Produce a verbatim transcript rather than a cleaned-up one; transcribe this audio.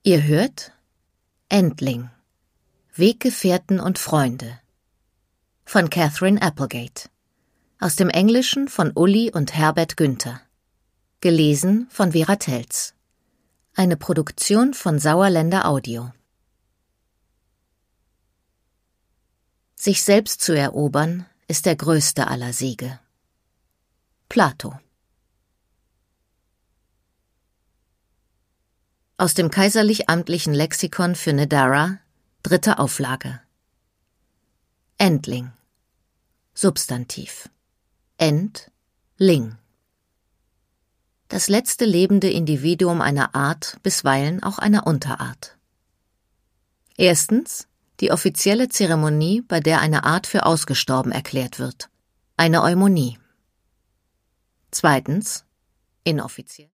Ihr hört Entling, Weggefährten und Freunde von Catherine Applegate, aus dem Englischen von Uli und Herbert Günther, gelesen von Vera Telz, eine Produktion von Sauerländer Audio. Sich selbst zu erobern, ist der größte aller Siege. Plato. Aus dem Kaiserlich-Amtlichen Lexikon für Nedara, dritte Auflage. Entling. Substantiv. Ent-ling. Das letzte lebende Individuum einer Art, bisweilen auch einer Unterart. Erstens die offizielle Zeremonie, bei der eine Art für ausgestorben erklärt wird. Eine Eumonie. Zweitens inoffiziell.